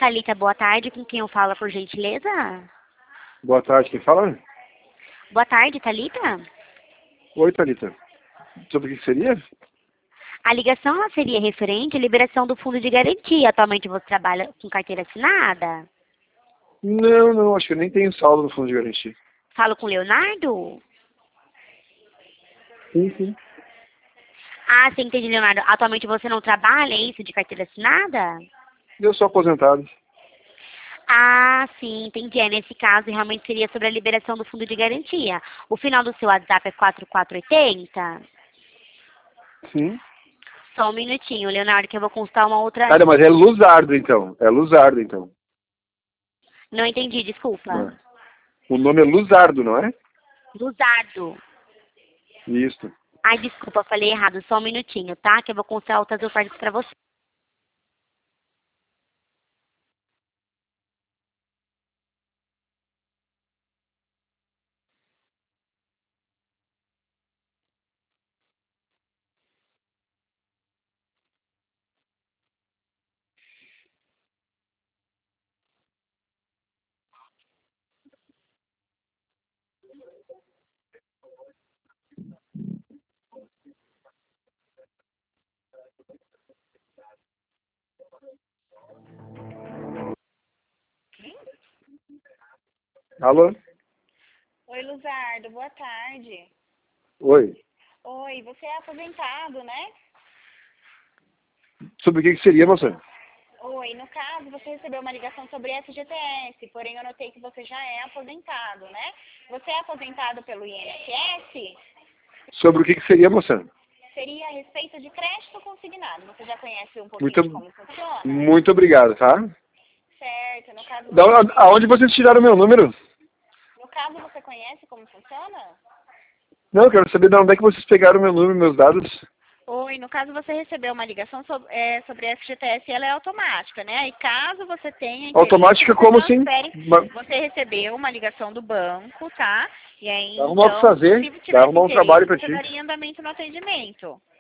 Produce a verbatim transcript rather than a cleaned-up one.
Thalita, boa tarde. Com quem eu falo, por gentileza? Boa tarde, quem fala? Boa tarde, Thalita. Oi, Thalita. Sobre o que seria? A ligação ela seria referente à liberação do fundo de garantia. Atualmente você trabalha com carteira assinada? Não, não, acho que eu nem tenho saldo no fundo de garantia. Falo com o Leonardo? Sim, sim. Ah, sim, entendi, Leonardo. Atualmente você não trabalha, é isso, de carteira assinada? Eu sou aposentado. Ah, sim, entendi. É, nesse caso, realmente seria sobre a liberação do fundo de garantia. O final do seu WhatsApp é quatro quatro oito zero? Sim. Só um minutinho, Leonardo, que eu vou consultar uma outra... Cara, mas é Luzardo, então. É Luzardo, então. Não entendi, desculpa. Não é. O nome é Luzardo, não é? Luzardo. Isso. Ai, desculpa, falei errado. Só um minutinho, tá? Que eu vou consultar outras ofertas pra você. Alô? Oi, Luzardo, boa tarde. Oi. Oi, você é aposentado, né? Sobre o que que seria, moça? Oi, no caso, você recebeu uma ligação sobre F G T S, porém eu notei que você já é aposentado, né? Você é aposentado pelo I N S S? Sobre o que que seria, moça? Seria a respeito de crédito consignado. Você já conhece um pouquinho Muito, de como funciona? muito obrigado, tá? Certo, no caso, Da, você, aonde vocês tiraram meu número? no caso você conhece como funciona? Não, eu quero saber de onde é que vocês pegaram meu número, meus dados. Oi, no caso você recebeu uma ligação sobre, é, sobre a F G T S, ela é automática, né? E caso você tenha interesse, Automática você como assim? transfere, Ma- você recebeu uma ligação do banco, tá? E aí, Dá arrumar o que então, fazer, se dá tivesse arrumar um trabalho interesse, pra você ti. daria andamento no atendimento.